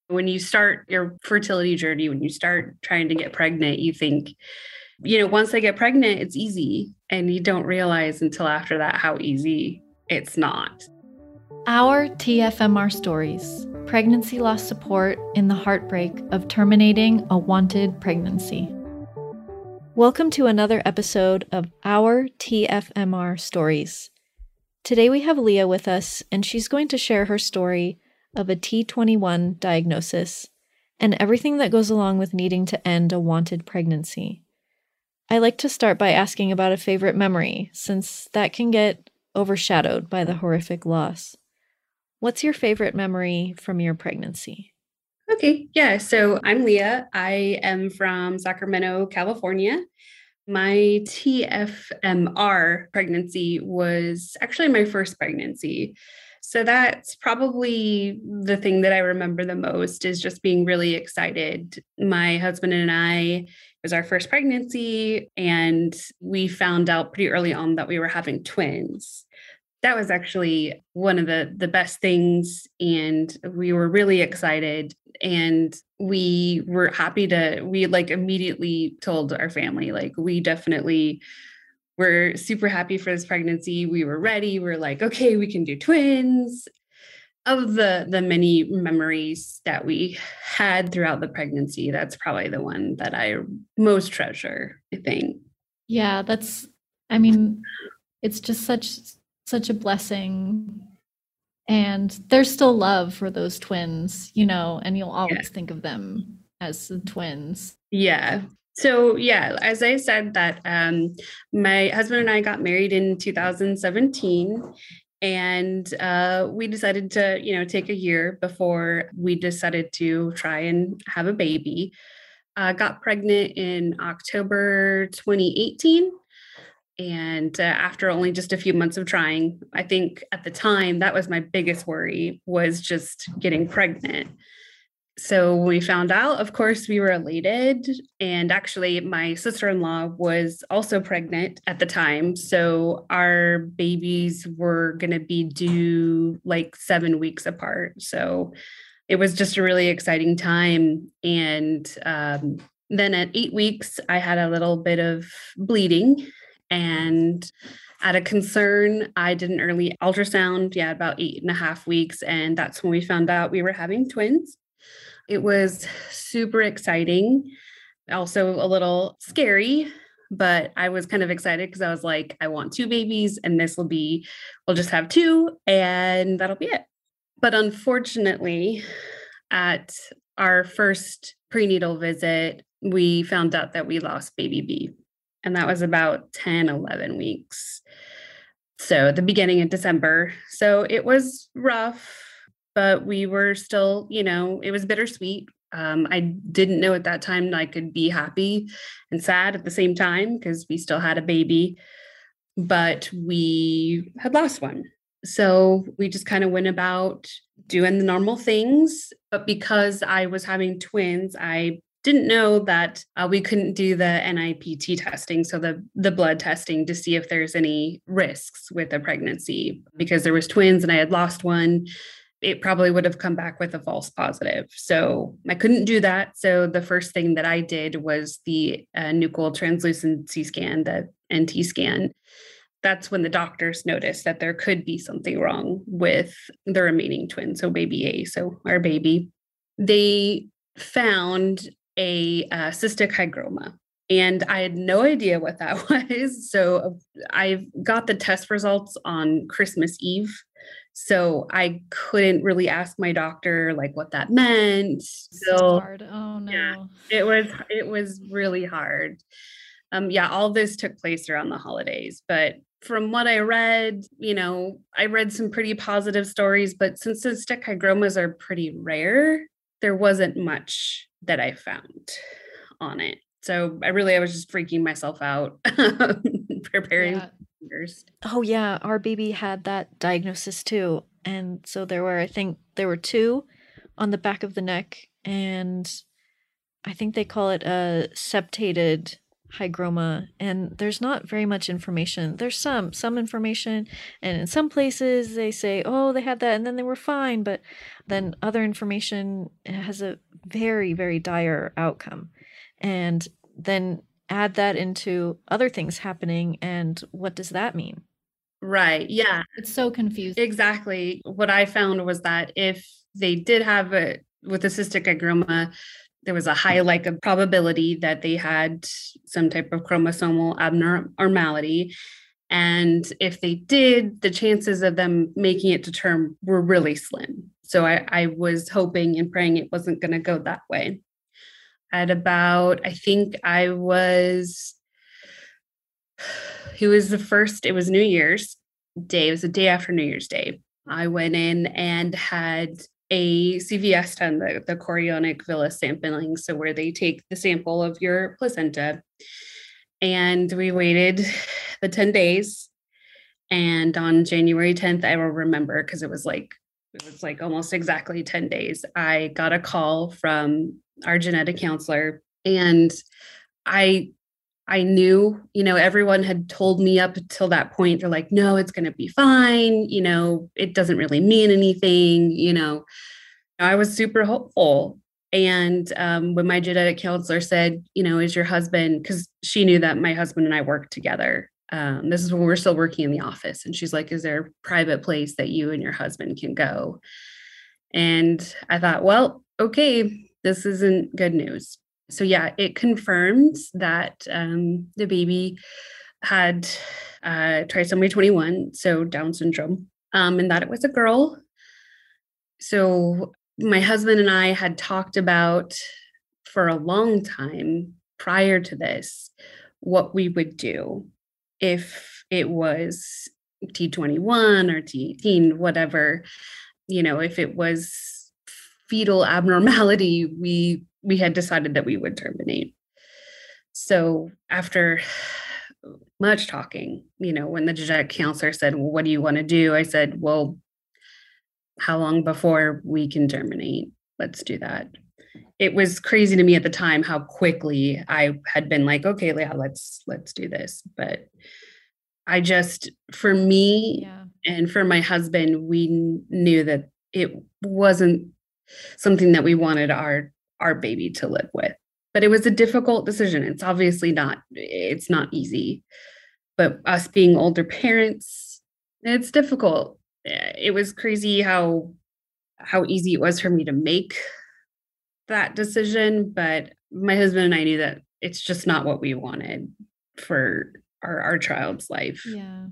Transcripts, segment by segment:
When you start your fertility journey, when you start trying to get pregnant, you think, once I get pregnant, it's easy. And you don't realize until after that how easy it's not. Our TFMR stories, pregnancy loss support in the heartbreak of terminating a wanted pregnancy. Welcome to another episode of Our TFMR stories. Today we have Leah with us, and she's going to share her story of a T21 diagnosis and everything that goes along with needing to end a wanted pregnancy. I like to start by asking about a favorite memory, since that can get overshadowed by the horrific loss. What's your favorite memory from your pregnancy? Okay, yeah. So I'm Leah. I am from Sacramento, California. My TFMR pregnancy was actually my first pregnancy. So that's probably the thing that I remember the most is just being really excited. My husband and I, it was our first pregnancy, and we found out pretty early on that we were having twins. That was actually one of the best things, and we were really excited, and we were happy we immediately told our family, we definitely were super happy for this pregnancy. We were ready. We're like, okay, we can do twins. Of the many memories that we had throughout the pregnancy, that's probably the one that I most treasure, I think. Yeah, it's just such a blessing. And there's still love for those twins, and you'll always think of them as the twins. Yeah. So yeah, as I said that my husband and I got married in 2017, and we decided to take a year before we decided to try and have a baby. Got pregnant in October 2018. And after only just a few months of trying, I think at the time that was my biggest worry, was just getting pregnant. So when we found out, of course, we were elated. And actually, my sister-in-law was also pregnant at the time. So our babies were going to be due like 7 weeks apart. So it was just a really exciting time. And then at 8 weeks, I had a little bit of bleeding. And out of concern, I did an early ultrasound, about 8.5 weeks. And that's when we found out we were having twins. It was super exciting, also a little scary, but I was kind of excited because I was like, I want two babies, and we'll just have two, and that'll be it. But unfortunately, at our first prenatal visit, we found out that we lost baby B, and that was about 10, 11 weeks. So the beginning of December. So it was rough, but we were still, it was bittersweet. I didn't know at that time I could be happy and sad at the same time because we still had a baby, but we had lost one. So we just kind of went about doing the normal things. But because I was having twins, I didn't know that we couldn't do the NIPT testing, so the blood testing to see if there's any risks with a pregnancy. Because there was twins and I had lost one, it probably would have come back with a false positive. So I couldn't do that. So the first thing that I did was the nuchal translucency scan, the NT scan. That's when the doctors noticed that there could be something wrong with the remaining twin, so baby A, so our baby. They found a cystic hygroma, and I had no idea what that was. So I got the test results on Christmas Eve. So I couldn't really ask my doctor like what that meant. So hard. Oh no. Yeah, it was really hard. All this took place around the holidays, but from what I read, I read some pretty positive stories, but since cystic hygromas are pretty rare, there wasn't much that I found on it. So I was just freaking myself out preparing first. Oh yeah, our baby had that diagnosis too. And so I think there were two on the back of the neck, and I think they call it a septated hygroma, and there's not very much information. There's some information, and in some places they say, oh, they had that and then they were fine, but then other information has a very, very dire outcome. And then add that into other things happening, and what does that mean? Right. Yeah. It's so confusing. Exactly. What I found was that if they did have it with the cystic hygroma, there was a high probability that they had some type of chromosomal abnormality. And if they did, the chances of them making it to term were really slim. So I was hoping and praying it wasn't going to go that way. At about, I think I was, it was it was New Year's Day. It was the day after New Year's Day. I went in and had a CVS done, the chorionic villus sampling. So where they take the sample of your placenta, and we waited the 10 days. And on January 10th, I will remember because it was like almost exactly 10 days. I got a call from our genetic counselor, and I knew, everyone had told me up until that point, they're like, no, it's going to be fine. It doesn't really mean anything. I was super hopeful. And when my genetic counselor said, is your husband, because she knew that my husband and I worked together. This is when we're still working in the office. And she's like, is there a private place that you and your husband can go? And I thought, well, okay, this isn't good news. So yeah, it confirmed that the baby had trisomy 21, so Down syndrome, and that it was a girl. So my husband and I had talked about for a long time prior to this what we would do if it was T21 or T18, whatever, if it was fetal abnormality, we had decided that we would terminate. So after much talking, when the genetic counselor said, well, what do you want to do? I said, well, how long before we can terminate? Let's do that. It was crazy to me at the time how quickly I had been like, okay, Leah, let's do this. But I just, for me and for my husband, we knew that it wasn't something that we wanted our baby to live with. But it was a difficult decision. It's obviously it's not easy. But us being older parents, it's difficult. It was crazy how easy it was for me to make that decision. But my husband and I knew that it's just not what we wanted for our child's life. Yeah.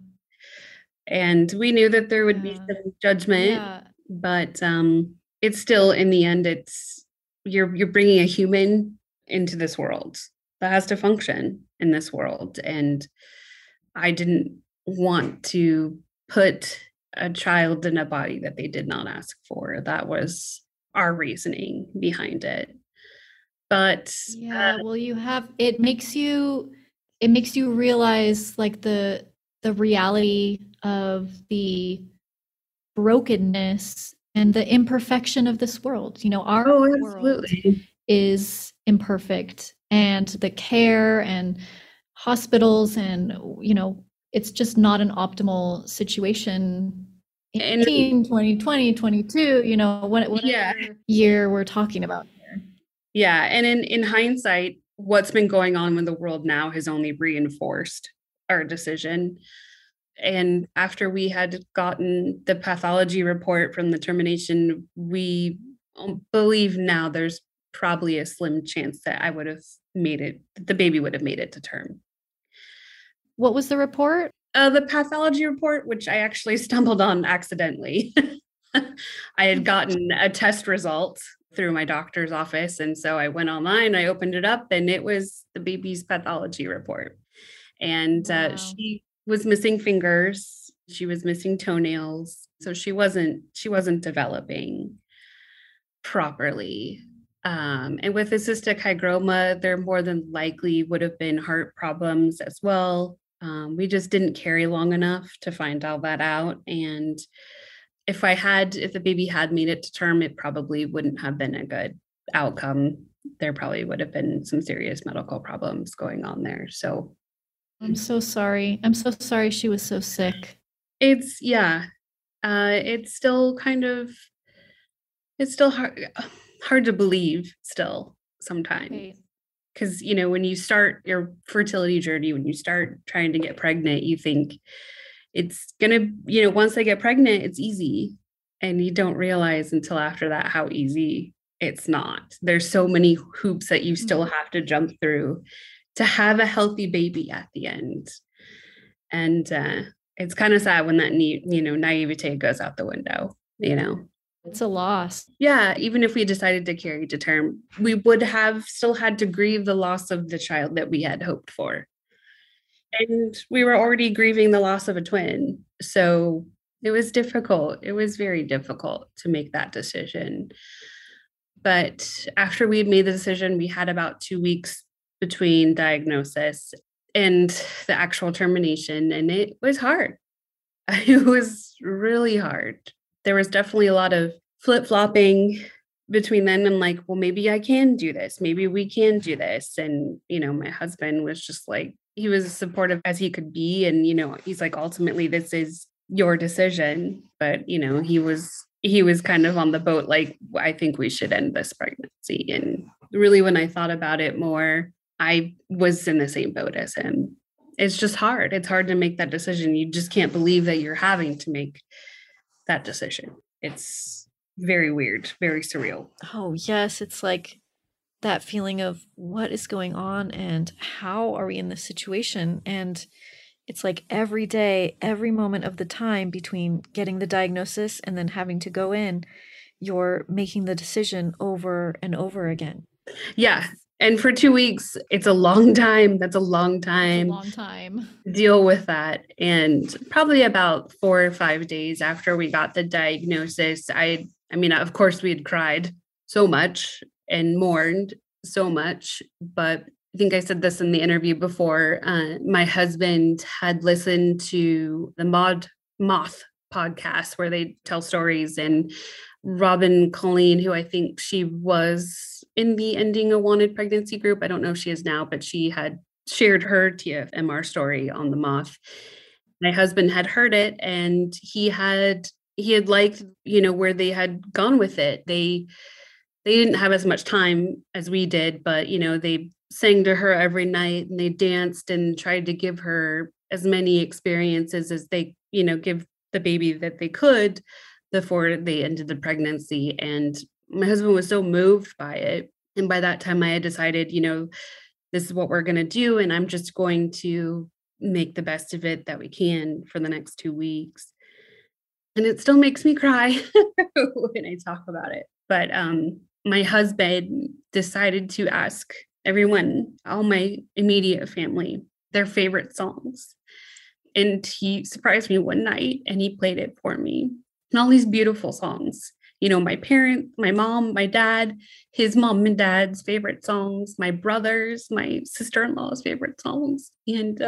And we knew that there would be some judgment, but it's still, in the end, it's you're bringing a human into this world that has to function in this world. And I didn't want to put a child in a body that they did not ask for. That was our reasoning behind it. But well, it makes you realize like the reality of the brokenness and the imperfection of this world. Our world is imperfect, and the care and hospitals and it's just not an optimal situation in 2020, 22, whatever year we're talking about here. Yeah. And in hindsight, what's been going on in the world now has only reinforced our decision. And after we had gotten the pathology report from the termination, we believe now there's probably a slim chance that I would have made it, the baby would have made it to term. What was the report? The pathology report, which I actually stumbled on accidentally. I had gotten a test result through my doctor's office. And so I went online, I opened it up, and it was the baby's pathology report. And she was missing fingers. She was missing toenails. So she wasn't developing properly. And with the cystic hygroma, there more than likely would have been heart problems as well. We just didn't carry long enough to find all that out. And if the baby had made it to term, it probably wouldn't have been a good outcome there probably would have been some serious medical problems going on there. So I'm so sorry. I'm so sorry she was so sick. it's, yeah, it's still kind of, it's still hard to believe still sometimes. Right. Because, you know, when you start your fertility journey, when you start trying to get pregnant, you think it's going to, you know, once I get pregnant, it's easy. And you don't realize until after that how easy it's not. There's so many hoops that you still have to jump through to have a healthy baby at the end. And it's kind of sad when that, you know, naivete goes out the window, you know. It's a loss. Yeah, even if we decided to carry to term, we would have still had to grieve the loss of the child that we had hoped for. And we were already grieving the loss of a twin. So it was difficult. It was very difficult to make that decision. But after we had made the decision, we had about 2 weeks between diagnosis and the actual termination. And it was hard. It was really hard. There was definitely a lot of flip-flopping between then and like, well, maybe I can do this. Maybe we can do this. And, you know, my husband was just like, he was as supportive as he could be. And, you know, he's like, ultimately, this is your decision. But, you know, he was kind of on the boat, like, I think we should end this pregnancy. And really, when I thought about it more, I was in the same boat as him. It's just hard. It's hard to make that decision. You just can't believe that you're having to make that decision. It's very weird, very surreal. Oh, yes. It's like that feeling of what is going on and how are we in this situation? And it's like every day, every moment of the time between getting the diagnosis and then having to go in, you're making the decision over and over again. Yeah. And for 2 weeks, it's a long time. That's a long time. It's a long time. To deal with that. And probably about 4 or 5 days after we got the diagnosis, I mean, of course, we had cried so much and mourned so much. But I think I said this in the interview before. My husband had listened to the Moth podcast where they tell stories, and Robin Colleen, who I think she was in the Ending a Wanted Pregnancy group. I don't know if she is now, but she had shared her TFMR story on the Moth. My husband had heard it, and he had liked, you know, where they had gone with it. They didn't have as much time as we did, but, you know, they sang to her every night and they danced and tried to give her as many experiences as they, you know, give the baby that they could before they ended the pregnancy. And my husband was so moved by it. And by that time I had decided, you know, this is what we're going to do. And I'm just going to make the best of it that we can for the next 2 weeks. And it still makes me cry when I talk about it. But my husband decided to ask everyone, all my immediate family, their favorite songs. And he surprised me one night and he played it for me. And all these beautiful songs, you know, my parents, my mom, my dad, his mom and dad's favorite songs, my brothers, my sister-in-law's favorite songs, and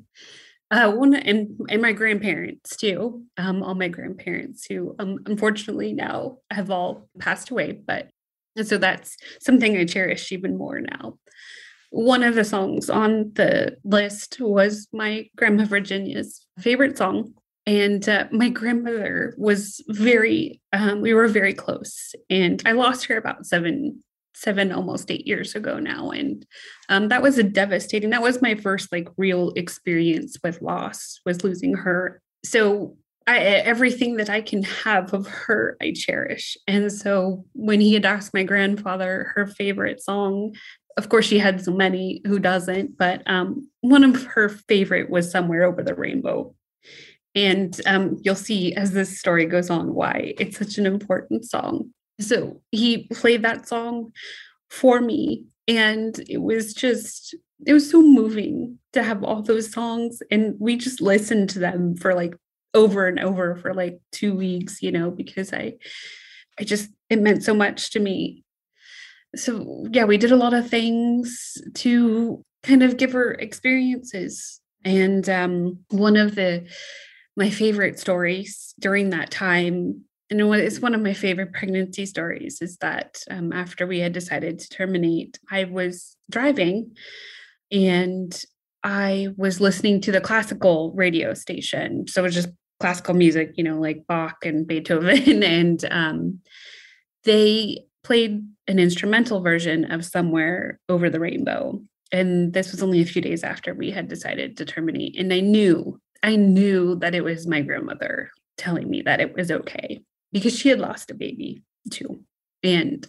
my grandparents too. All my grandparents who unfortunately now have all passed away, but and so that's something I cherish even more now. One of the songs on the list was my Grandma Virginia's favorite song. And my grandmother was we were very close. And I lost her about seven, almost 8 years ago now. And that was that was my first like real experience with loss, was losing her. So everything that I can have of her, I cherish. And so when he had asked my grandfather her favorite song, of course, she had so many, who doesn't, but one of her favorite was Somewhere Over the Rainbow. And you'll see as this story goes on why it's such an important song. So he played that song for me. And it was so moving to have all those songs. And we just listened to them for like over and over for like 2 weeks, you know, because it meant so much to me. So yeah, we did a lot of things to kind of give her experiences. And one of my favorite stories during that time it's one of my favorite pregnancy stories is that after we had decided to terminate, I was driving and I was listening to the classical radio station. So it was just classical music, like Bach and Beethoven. And they played an instrumental version of Somewhere Over the Rainbow. And this was only a few days after we had decided to terminate. And I knew that it was my grandmother telling me that it was okay because she had lost a baby too. And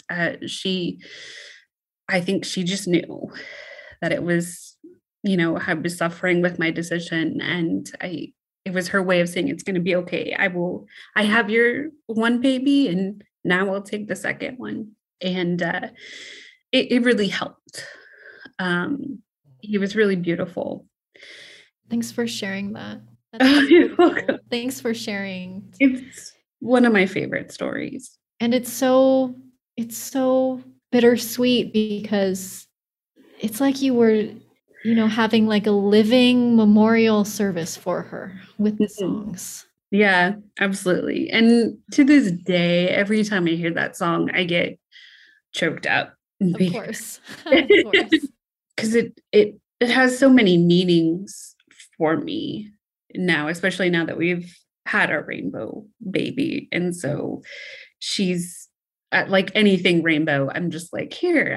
I think she just knew that it was, I was suffering with my decision. And it was her way of saying it's going to be okay. I have your one baby and now I'll take the second one. And it really helped. It was really beautiful. Thanks for sharing that. You're welcome. Thanks for sharing. It's one of my favorite stories. And it's so bittersweet because it's like you were, having like a living memorial service for her with the songs. Yeah, absolutely. And to this day, every time I hear that song, I get choked up. Of course. Of course. Because it has so many meanings for me now, especially now that we've had our rainbow baby. And so she's like anything rainbow, I'm just like, here,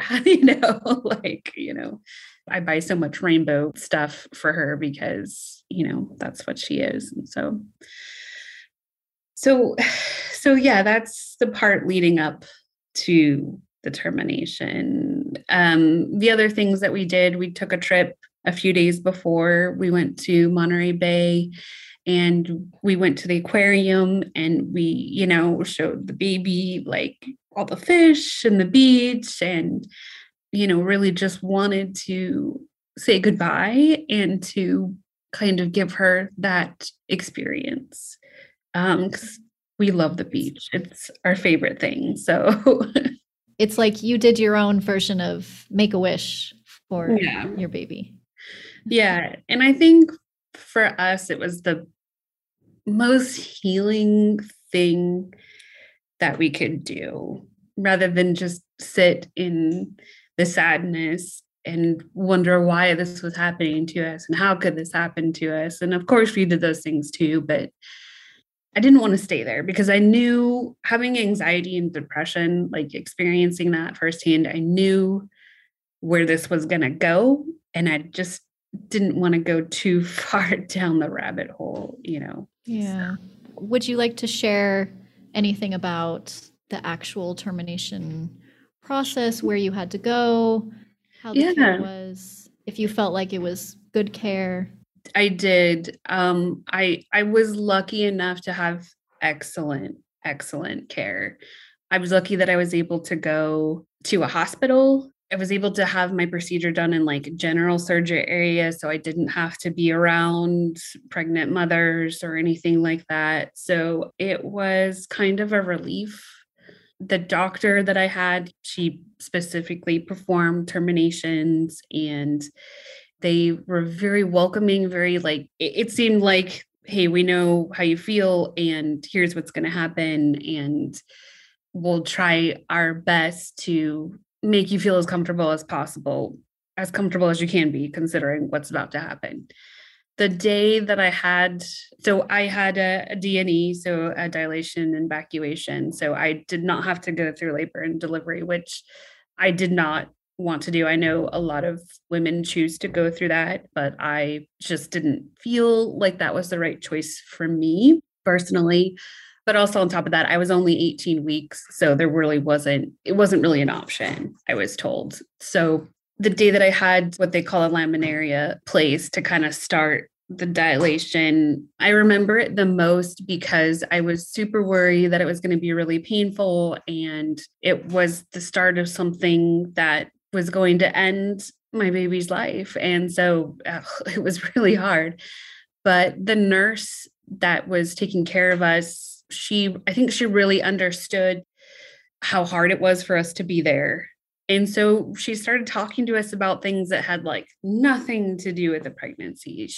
I buy so much rainbow stuff for her because, that's what she is. And so yeah, that's the part leading up to the termination. The other things that we did, we took a trip a few days before. We went to Monterey Bay and we went to the aquarium and we, showed the baby like all the fish and the beach and, really just wanted to say goodbye and to kind of give her that experience. 'Cause we love the beach. It's our favorite thing. So it's like you did your own version of Make-A-Wish for your baby. Yeah. And I think for us, it was the most healing thing that we could do rather than just sit in the sadness and wonder why this was happening to us and how could this happen to us. And of course, we did those things too, but I didn't want to stay there because I knew having anxiety and depression, like experiencing that firsthand, I knew where this was going to go. And I just didn't want to go too far down the rabbit hole, Yeah. Would you like to share anything about the actual termination process, where you had to go, how the care was, if you felt like it was good care? I did. I was lucky enough to have excellent care. I was lucky that I was able to go to a hospital. I was able to have my procedure done in like general surgery area, so I didn't have to be around pregnant mothers or anything like that. So it was kind of a relief. The doctor that I had, she specifically performed terminations and they were very welcoming, very like, it seemed like, hey, we know how you feel and here's what's going to happen. And we'll try our best to make you feel as comfortable as possible, as comfortable as you can be, considering what's about to happen. The day that I had a DNE, so a dilation and evacuation. So I did not have to go through labor and delivery, which I did not want to do. I know a lot of women choose to go through that, but I just didn't feel like that was the right choice for me personally. But also on top of that, I was only 18 weeks. So it wasn't really an option, I was told. So the day that I had what they call a laminaria placed to kind of start the dilation, I remember it the most because I was super worried that it was going to be really painful. And it was the start of something that was going to end my baby's life. And so it was really hard. But the nurse that was taking care of us, I think she really understood how hard it was for us to be there And so she started talking to us about things that had like nothing to do with the pregnancy.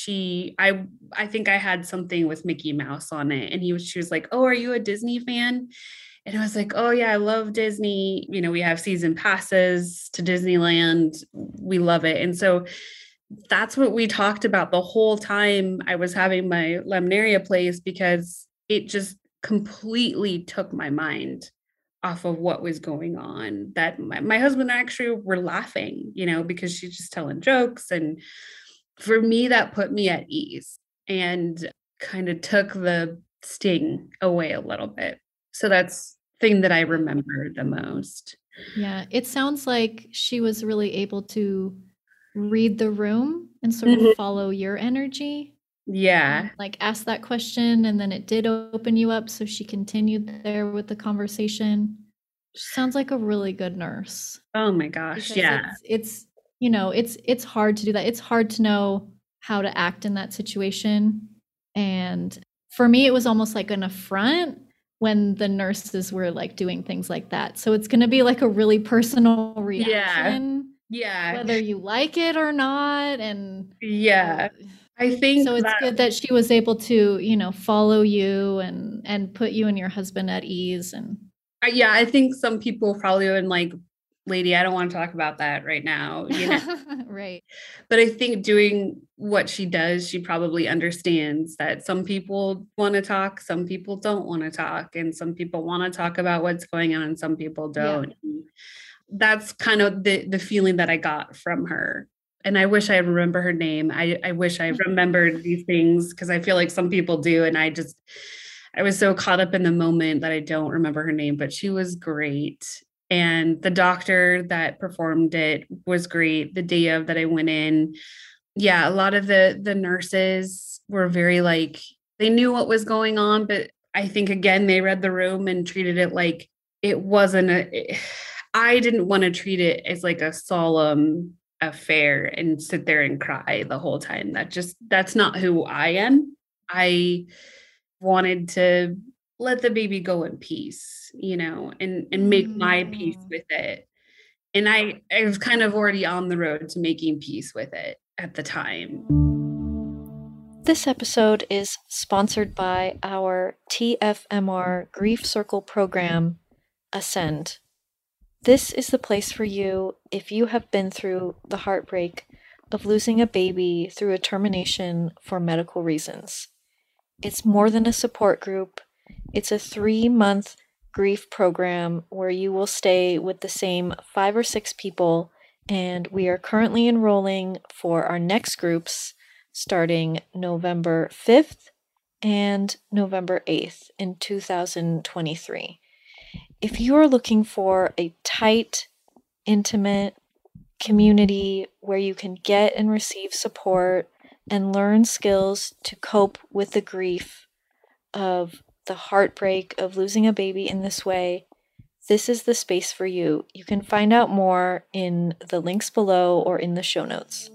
I think I had something with Mickey Mouse on it. And she was like, "Oh, are you a Disney fan?" And I was like, "Oh yeah, I love Disney. You know, we have season passes to Disneyland. We love it." And so that's what we talked about the whole time I was having my Lemnaria place, because it just completely took my mind off of what was going on. That my husband and I actually were laughing, you know, because she's just telling jokes. And for me, that put me at ease and kind of took the sting away a little bit. So that's the thing that I remember the most. Yeah, it sounds like she was really able to read the room and sort of Mhm. follow your energy Yeah. and like ask that question, and then it did open you up, so she continued there with the conversation. She sounds like a really good nurse, Oh my gosh. because Yeah. it's you know, it's hard to do that. It's hard to know how to act in that situation. And for me, it was almost like an affront when the nurses were like doing things like that. So it's going to be like a really personal Yeah. reaction, Yeah. whether you like it or not. And Yeah. I think so it's that, good that she was able to, follow you and put you and your husband at ease. And yeah, I think some people probably would like, lady, I don't want to talk about that right now, you know. right. But I think doing what she does, she probably understands that some people want to talk, some people don't want to talk, and some people want to talk about what's going on, and some people Yeah. don't. That's kind of the feeling that I got from her. And I wish I remember her name. I wish I remembered these things, because I feel like some people do. And I was so caught up in the moment that I don't remember her name, but she was great. And the doctor that performed it was great. The day of that I went in, yeah, a lot of the nurses were very like, they knew what was going on, but I think again they read the room and treated it like it wasn't I didn't want to treat it as like a solemn affair and sit there and cry the whole time. That's not who I am. I wanted to let the baby go in peace, you know, and make my peace Mm. with it. And I was kind of already on the road to making peace with it at the time. This episode is sponsored by our TFMR Grief Circle program, Ascend. This is the place for you if you have been through the heartbreak of losing a baby through a termination for medical reasons. It's more than a support group. It's a 3-month grief program where you will stay with the same 5 or 6 people, and we are currently enrolling for our next groups starting November 5th and November 8th in 2023. If you are looking for a tight, intimate community where you can get and receive support and learn skills to cope with the grief of the heartbreak of losing a baby in this way, this is the space for you. You can find out more in the links below or in the show notes.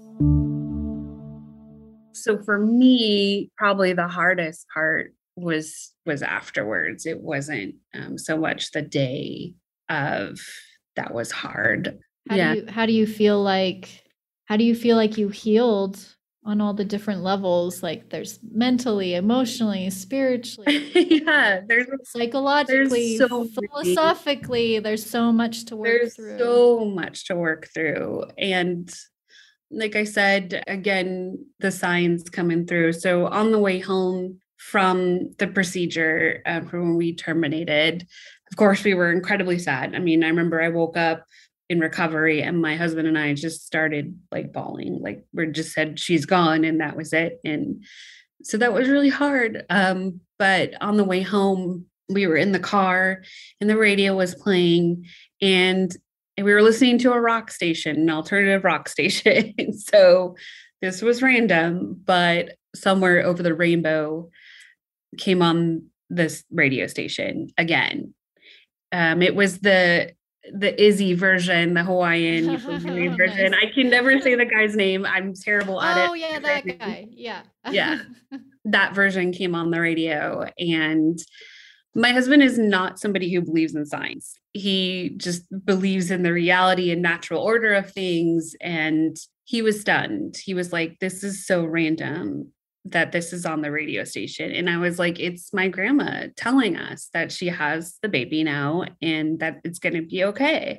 So for me, probably the hardest part was afterwards. It wasn't so much the day of that was hard. Yeah. How do you feel like you healed on all the different levels? Like there's mentally, emotionally, spiritually, Yeah, psychologically, there's so philosophically, there's so much to work there's through. so much to work through. And like I said, again, the signs coming through. So on the way home from the procedure, from when we terminated, of course, we were incredibly sad. I mean, I remember I woke up in recovery and my husband and I just started like bawling, like we just said, she's gone, and that was it. And so that was really hard. But on the way home, we were in the car and the radio was playing, and we were listening to a rock station, an alternative rock station. So this was random, but somewhere over the rainbow came on this radio station again. It was the Izzy version, the Hawaiian version. Nice. I can never say the guy's name. I'm terrible at it. Oh yeah, that guy. Yeah. Yeah. That version came on the radio, and My husband is not somebody who believes in science. He just believes in the reality and natural order of things. And he was stunned. He was like, this is so random that this is on the radio station. And I was like, it's my grandma telling us that she has the baby now and that it's going to be okay.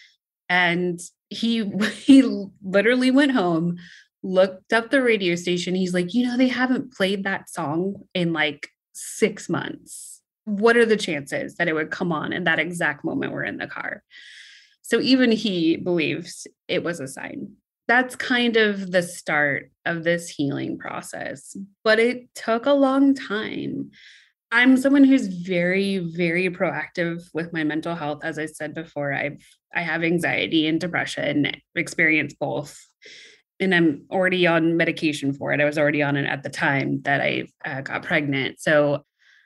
And he literally went home, looked up the radio station. He's like, they haven't played that song in like 6 months. What are the chances that it would come on in that exact moment we're in the car? So even he believes it was a sign. That's kind of the start of this healing process, but it took a long time. I'm someone who's very, very proactive with my mental health. As I said before, I have anxiety and depression, experience both, and I'm already on medication for it. I was already on it at the time that I got pregnant. So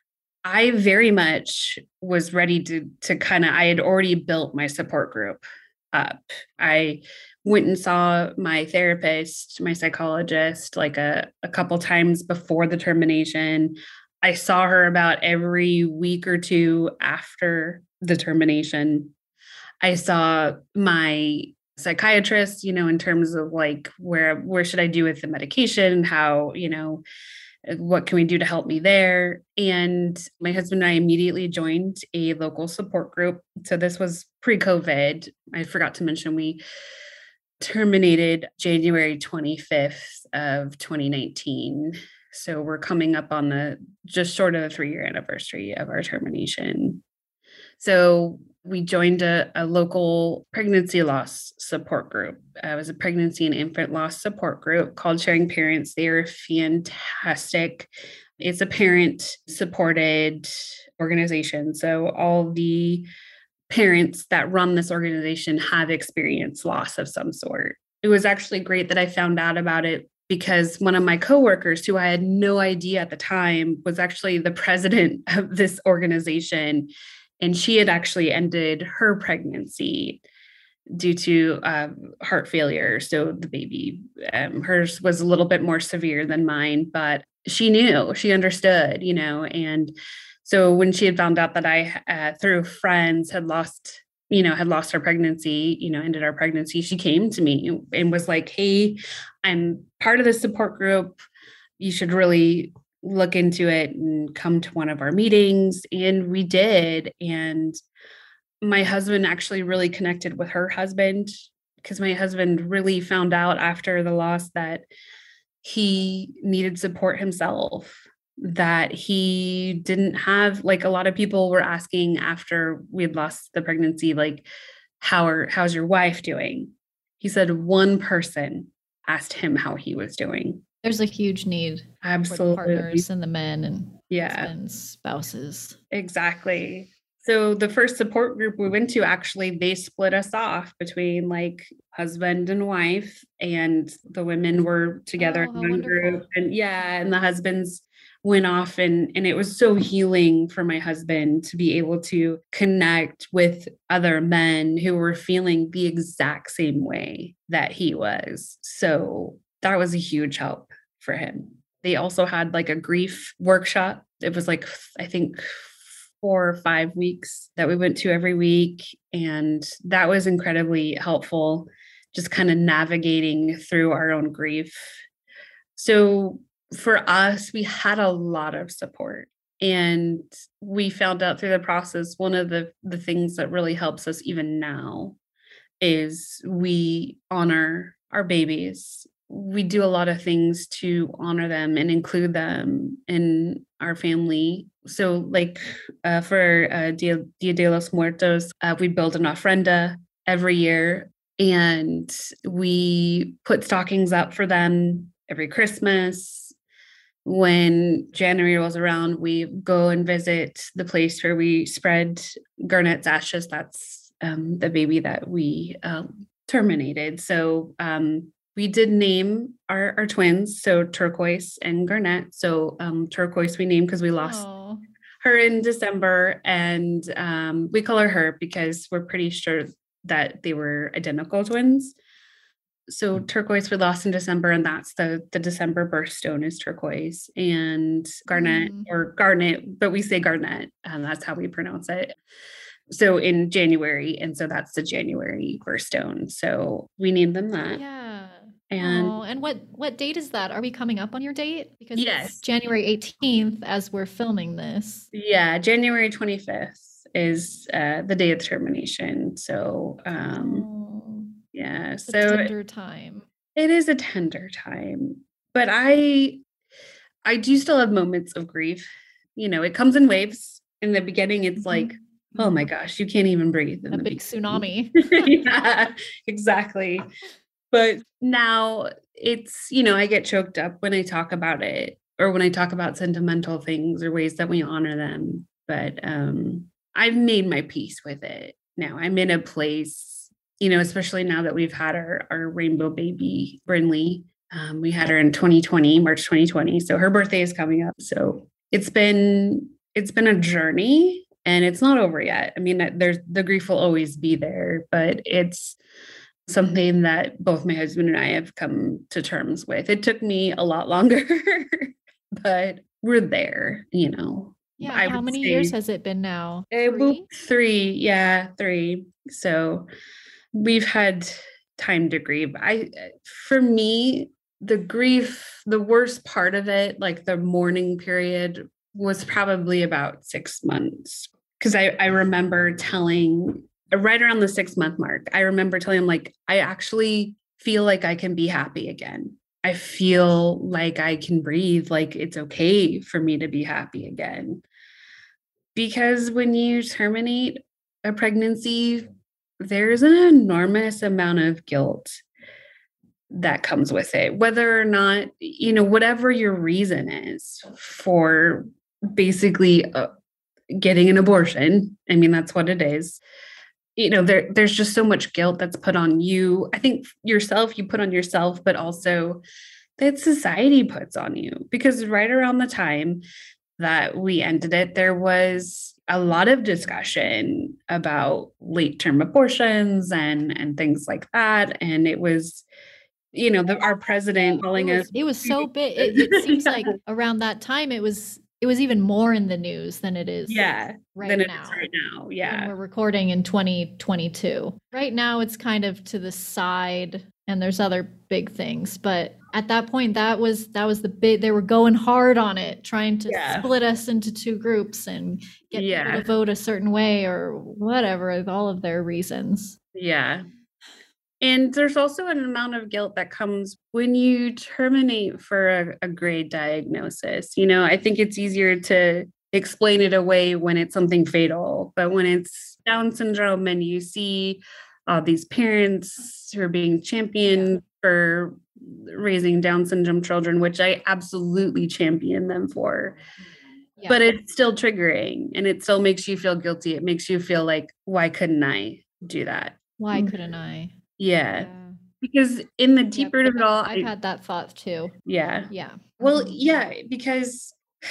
I very much was ready to kind of, I had already built my support group up. I went and saw my therapist, my psychologist, like a couple times before the termination. I saw her about every week or two after the termination. I saw my psychiatrist, in terms of like where should I do with the medication, how, what can we do to help me there? And my husband and I immediately joined a local support group. So this was pre-COVID. I forgot to mention we terminated January 25th of 2019. So we're coming up on the just short of the 3-year anniversary of our termination. So we joined a local pregnancy loss support group. It was a pregnancy and infant loss support group called Sharing Parents. They are fantastic. It's a parent supported organization. So all the parents that run this organization have experienced loss of some sort. It was actually great that I found out about it because one of my coworkers, who I had no idea at the time, was actually the president of this organization. And she had actually ended her pregnancy due to heart failure. So the baby, hers was a little bit more severe than mine, but she knew, she understood, and so when she had found out that I, through friends, had lost her pregnancy, ended our pregnancy, she came to me and was like, hey, I'm part of the support group. You should really look into it and come to one of our meetings. And we did. And my husband actually really connected with her husband because my husband really found out after the loss that he needed support himself, that he didn't have, like a lot of people were asking after we had lost the pregnancy, like, how's your wife doing? He said one person asked him how he was doing. There's a huge need Absolutely. for the partners and the men and husbands, spouses. Exactly. So the first support group we went to, actually, they split us off between like husband and wife, and the women were together in one group, and the husbands went off, and it was so healing for my husband to be able to connect with other men who were feeling the exact same way that he was. So that was a huge help for him. They also had like a grief workshop. It was like, I think 4 or 5 weeks that we went to every week. And that was incredibly helpful, just kind of navigating through our own grief. So for us, we had a lot of support. And we found out through the process, one of the things that really helps us even now is we honor our babies. We do a lot of things to honor them and include them in our family. So like for Dia de los Muertos, we build an ofrenda every year, and we put stockings up for them every Christmas. When January rolls around, we go and visit the place where we spread Garnett's ashes. That's the baby that we terminated. So we did name our twins, so Turquoise and Garnett. So Turquoise we named because we lost her in December, and we call her because we're pretty sure that they were identical twins. So turquoise we lost in December, and that's the December birthstone is turquoise, and garnet or garnet, but we say garnet, and that's how we pronounce it. So in January, and so that's the January birthstone. So we named them that. Yeah. And and what date is that? Are we coming up on your date? Because it's yes, January 18th as we're filming this. yeah, January 25th is the day of termination. So yeah, It's a so tender time. it is a tender time, but I do still have moments of grief. You know, it comes in waves. In the beginning, it's like, oh my gosh, you can't even breathe. In A the big tsunami. yeah, exactly. But now it's, you know, I get choked up when I talk about it or when I talk about sentimental things or ways that we honor them. But I've made my peace with it. Now I'm in a place, you know, especially now that we've had our rainbow baby, Brinley. We had her in 2020, March 2020. So her birthday is coming up. So it's been a journey and it's not over yet. I mean, there's the grief will always be there, but it's something that both my husband and I have come to terms with. It took me a lot longer, but we're there, you know. Yeah. How many years has it been now? 3? 3. Yeah, 3. So we've had time to grieve. For me, the grief, the worst part of it, like the mourning period, was probably about 6 months. Because I remember telling right around the 6-month mark, I remember telling him, like, I actually feel like I can be happy again. I feel like I can breathe, like it's okay for me to be happy again. Because when you terminate a pregnancy, there's an enormous amount of guilt that comes with it, whether or not, you know, whatever your reason is for basically getting an abortion. I mean, that's what it is. You know, there's just so much guilt that's put on you. I think yourself, you put on yourself, but also that society puts on you. Because right around the time that we ended it, there was a lot of discussion about late term abortions and things like that. And it was, you know, our president calling us. It was so big. It seems like around that time it was even more in the news than it is right now. Yeah. When we're recording in 2022. Right now it's kind of to the side and there's other big things, but at that point that was the big, they were going hard on it, trying to split us into 2 groups and get people to vote a certain way or whatever, all of their reasons. Yeah. And there's also an amount of guilt that comes when you terminate for a grade diagnosis. You know, I think it's easier to explain it away when it's something fatal, but when it's Down syndrome and you see these parents who are being championed for raising Down syndrome children, which I absolutely champion them for. Yeah. But it's still triggering and it still makes you feel guilty. It makes you feel like, why couldn't I do that? Why couldn't I? Yeah. Because in the deep root of it all, I've had that thought too. Yeah. Yeah. Well, yeah, because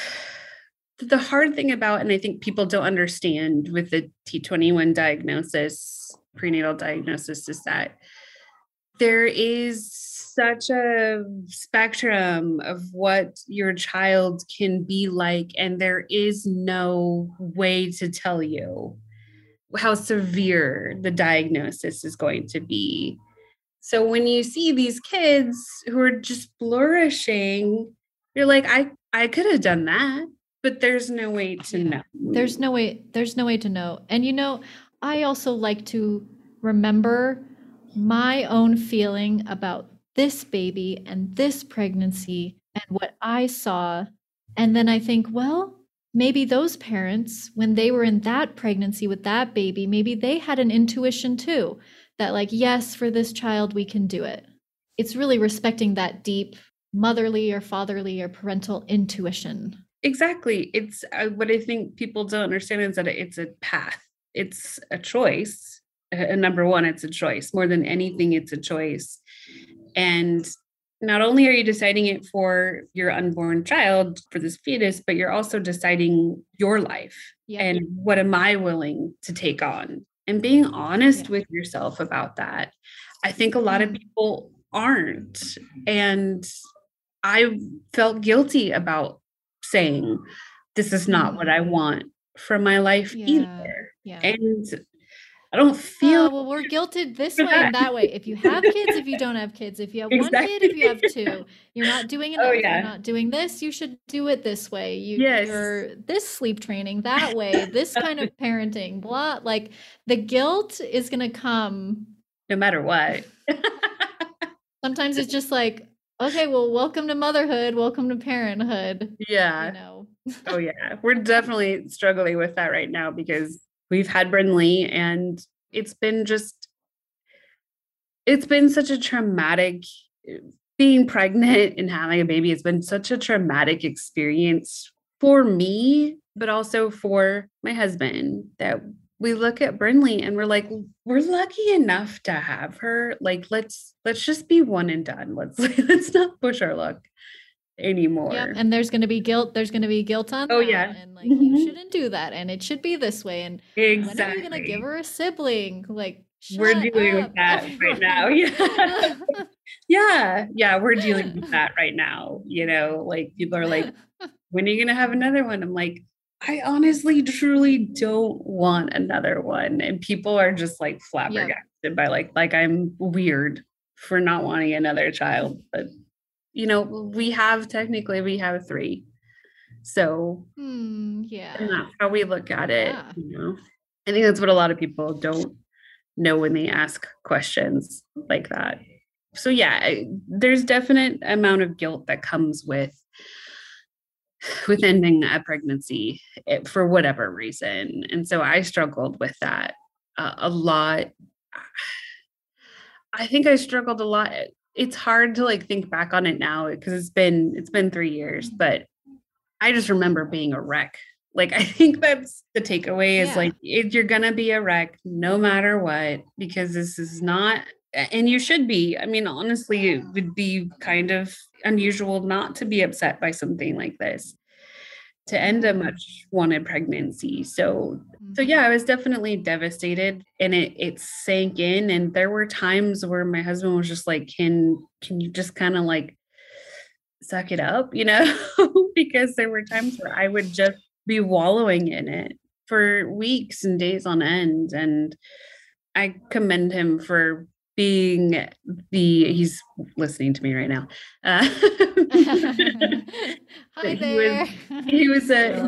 the hard thing about, and I think people don't understand with the T21 diagnosis, prenatal diagnosis, is that there is such a spectrum of what your child can be like, and there is no way to tell you how severe the diagnosis is going to be. So when you see these kids who are just flourishing, you're like, I could have done that, but there's no way to know. There's no way to know. And you know, I also like to remember my own feeling about this baby and this pregnancy and what I saw. And then I think, well, maybe those parents, when they were in that pregnancy with that baby, maybe they had an intuition too, that like, yes, for this child, we can do it. It's really respecting that deep motherly or fatherly or parental intuition. Exactly. It's what I think people don't understand is that it's a path. It's a choice. Number one, it's a choice. More than anything, it's a choice. And not only are you deciding it for your unborn child, for this fetus, but you're also deciding your life and what am I willing to take on, and being honest with yourself about that. I think a lot of people aren't. And I felt guilty about saying, this is not what I want from my life Yeah. either. Yeah. And I don't feel Oh, well, we're guilted this for way that. and that way. If you have kids, if you don't have kids, if you have one kid, if you have Exactly. two, you're not doing Oh, enough. You're yeah. not doing this. You should do it this way. Yes. You're this sleep training that way, this kind of parenting, blah. Like the guilt is going to come. No matter what. Sometimes it's just like, okay, well, welcome to motherhood, welcome to parenthood, you Yeah. know. Oh, yeah. We're definitely struggling with that right now because we've had Brinley and it's been just, it's been such a traumatic being pregnant and having a baby. It's been such a traumatic experience for me, but also for my husband that we look at Brinley and we're like, we're lucky enough to have her. Like, let's just be one and done. Let's not push our luck anymore. Yep, and there's going to be guilt. There's going to be guilt on Oh, that, yeah. and like you shouldn't do that, and it should be this way. And when are you going to give Exactly. her a sibling? Like, We're shut dealing with up, that right now. Yeah. Yeah. Yeah. We're dealing with that right now. Like people are like, when are you going to have another one? I'm like, I honestly, truly don't want another one. And people are just like Yep. flabbergasted by like I'm weird for not wanting another child. But, we have three. So, and Yeah. that's how we look at it. Yeah. I think that's what a lot of people don't know when they ask questions like that. So yeah, there's definite amount of guilt that comes with ending a pregnancy for whatever reason. And so I struggled with that a lot. I think I struggled a lot. It's hard to like think back on it now because it's been 3 years, but I just remember being a wreck. Like I think that's the takeaway is Yeah. like you're gonna be a wreck no matter what, because this is not, and you should be. I mean, honestly, it would be kind of unusual not to be upset by something like this, to end a Mhm. much wanted pregnancy. So yeah, I Mhm. was definitely devastated and it sank in. And there were times where my husband was just like, can you just kind of like suck it up, because there were times where I would just be wallowing in it for weeks and days on end. And I commend him for being he's listening to me right now. Hi But there. he was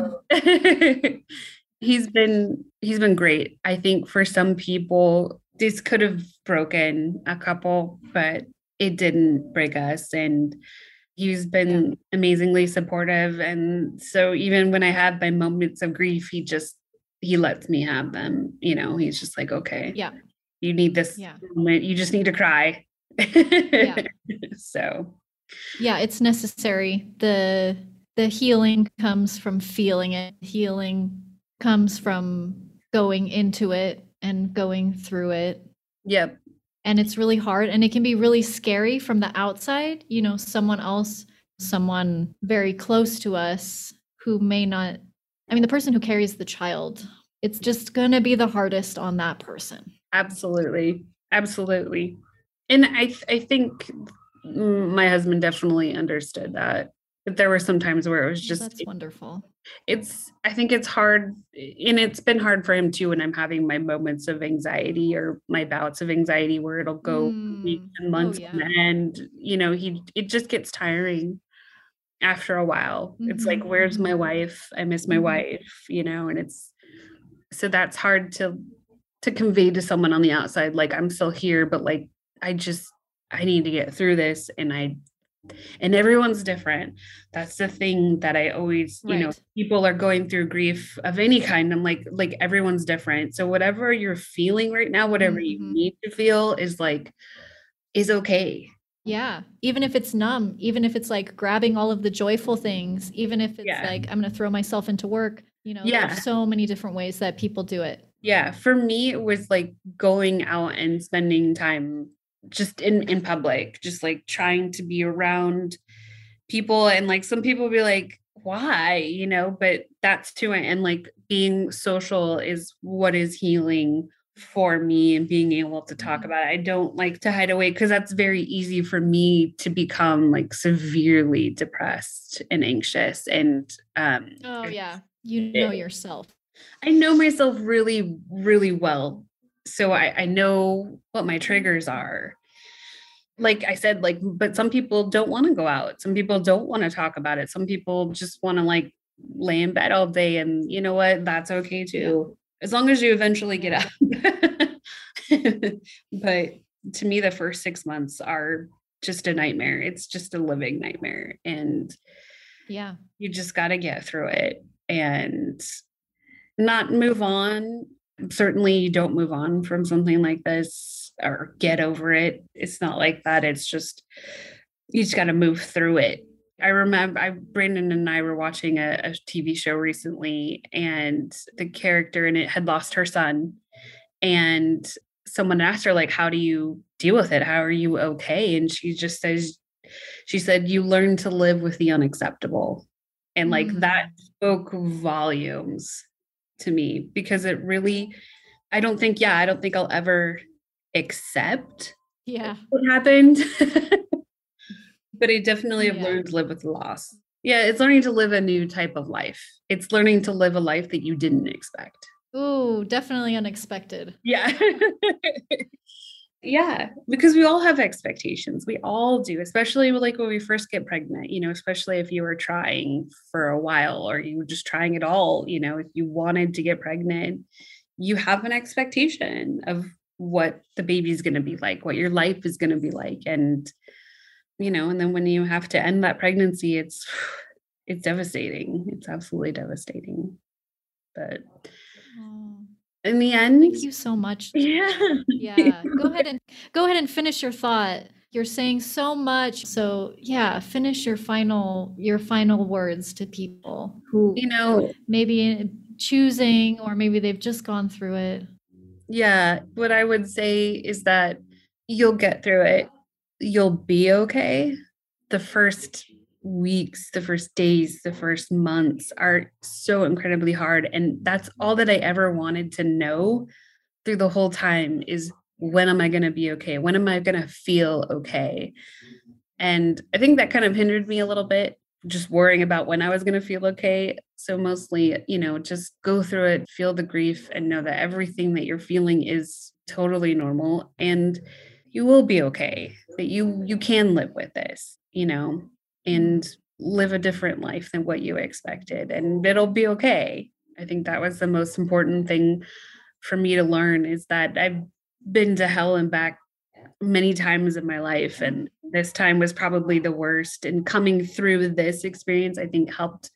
a he's been great. I think for some people this could have broken a couple, but it didn't break us. And he's Yeah. been amazingly supportive. And so even when I have my moments of grief, he lets me have them. He's just like, okay, Yeah. you need this Yeah. moment. You just need to cry. Yeah. So Yeah, it's necessary. The healing comes from feeling it. Healing comes from going into it and going through it. yep. And it's really hard and it can be really scary from the outside, someone else, someone very close to us who may not, I mean, the person who carries the child, it's just going to be the hardest on that person. Absolutely. Absolutely. And I think my husband definitely understood that. But there were some times where it was Well, just that's wonderful. I think it's hard, and it's been hard for him too when I'm having my moments of anxiety or my bouts of anxiety where it'll go weeks and Oh, months on yeah. end. It just gets tiring after a while. It's like, where's my wife? I miss my wife, and it's so that's hard to convey to someone on the outside, like I'm still here, but like I need to get through this. And everyone's different. That's the thing that I always, Right. people are going through grief of any kind. I'm like everyone's different. So whatever you're feeling right now, whatever you Mhm. need to feel is okay. Yeah, even if it's numb, even if it's like grabbing all of the joyful things, even if it's Yeah. like I'm going to throw myself into work, Yeah. there's so many different ways that people do it. Yeah. For me, it was like going out and spending time just in public, just like trying to be around people. And like some people be like, why? But that's too, and like being social is what is healing for me and being able to talk about it. I don't like to hide away because that's very easy for me to become like severely depressed and anxious. And Oh, yeah. You know yourself. I know myself really, really well. So I know what my triggers are. Like I said, like, but some people don't want to go out. Some people don't want to talk about it. Some people just want to like lay in bed all day. And you know what? That's okay too, as long as you eventually get out. But to me, the first 6 months are just a nightmare. It's just a living nightmare. And yeah, you just got to get through it and not move on. Certainly, you don't move on from something like this or get over it. It's not like that. It's just, you just got to move through it. I remember Brandon and I were watching a TV show recently, and the character in it had lost her son. And someone asked her, like, how do you deal with it? How are you okay? And she just says, she said, you learn to live with the unacceptable. And like that spoke volumes to me because it really, I don't think I'll ever accept what happened. But I definitely have learned to live with the loss. Yeah, it's learning to live a new type of life. It's learning to live a life that you didn't expect. Ooh, definitely unexpected. Yeah. Yeah, because we all have expectations. We all do, especially like when we first get pregnant, you know, especially if you were trying for a while or you were just trying it all, you know, if you wanted to get pregnant, you have an expectation of what the baby's going to be like, what your life is going to be like. And, you know, and then when you have to end that pregnancy, it's devastating. It's absolutely devastating. But in the end, thank you so much. Yeah. Go ahead and finish your thought. You're saying so much. So yeah, finish your final words to people who, you know, maybe choosing, or maybe they've just gone through it. Yeah, what I would say is that you'll get through it. You'll be okay. The first weeks, the first days, the first months are so incredibly hard. And that's all that I ever wanted to know through the whole time is, when am I going to be okay? When am I going to feel okay? And I think that kind of hindered me a little bit, just worrying about when I was going to feel okay. So mostly, you know, just go through it, feel the grief, and know that everything that you're feeling is totally normal and you will be okay, that you can live with this, you know, and live a different life than what you expected, and it'll be okay. I think that was the most important thing for me to learn, is that I've been to hell and back many times in my life, and this time was probably the worst. And coming through this experience, I think, helped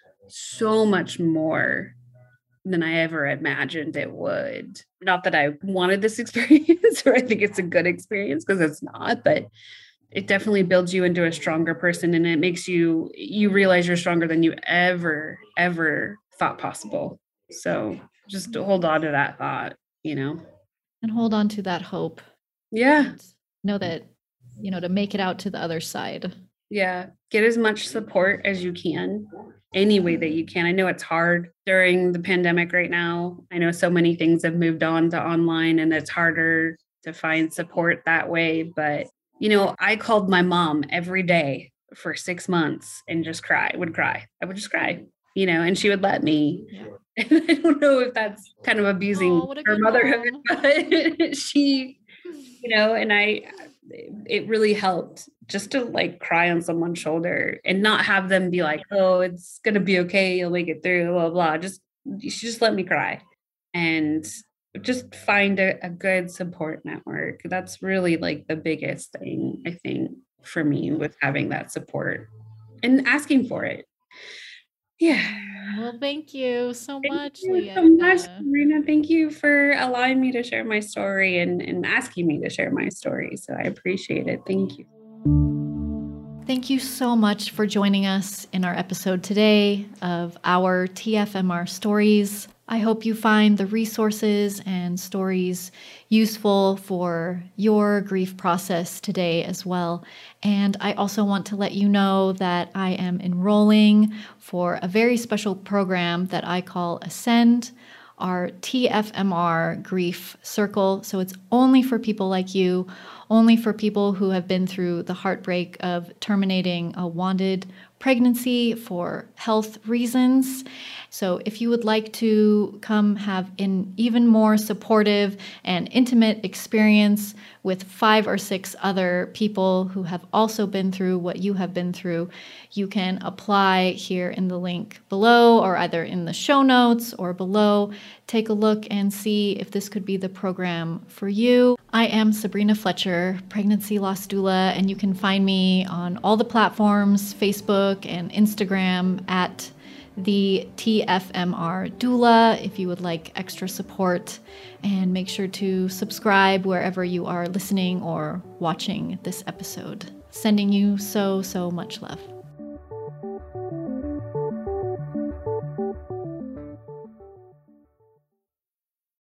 so much more than I ever imagined it would. Not that I wanted this experience or I think it's a good experience, because it's not, but it definitely builds you into a stronger person, and it makes you realize you're stronger than you ever thought possible. So just hold on to that thought, you know, and hold on to that hope. Yeah. Know that, you know, to make it out to the other side. Yeah. Get as much support as you can, any way that you can. I know it's hard during the pandemic right now. I know so many things have moved on to online, and it's harder to find support that way. But, you know, I called my mom every day for 6 months and just cry. I would just cry, you know, and she would let me. Yeah. And I don't know if that's kind of abusing her motherhood, but she, you know, and it really helped just to like cry on someone's shoulder and not have them be like, oh, it's going to be okay, you'll make it through, blah, blah. She just let me cry and just find a good support network. That's really like the biggest thing, I think, for me, with having that support and asking for it. Yeah. Well, thank you so much, Leah. So much, Sabrina. Thank you for allowing me to share my story and asking me to share my story. So I appreciate it. Thank you. Thank you so much for joining us in our episode today of our TFMR stories. I hope you find the resources and stories useful for your grief process today as well. And I also want to let you know that I am enrolling for a very special program that I call Ascend, our TFMR Grief Circle. So it's only for people like you, only for people who have been through the heartbreak of terminating a wanted pregnancy for health reasons. So if you would like to come have an even more supportive and intimate experience with 5 or 6 other people who have also been through what you have been through, you can apply here in the link below, or either in the show notes or below. Take a look and see if this could be the program for you. I am Sabrina Fletcher, pregnancy loss doula, and you can find me on all the platforms, Facebook and Instagram at the TFMR doula if you would like extra support. And make sure to subscribe wherever you are listening or watching this episode. Sending you so much love.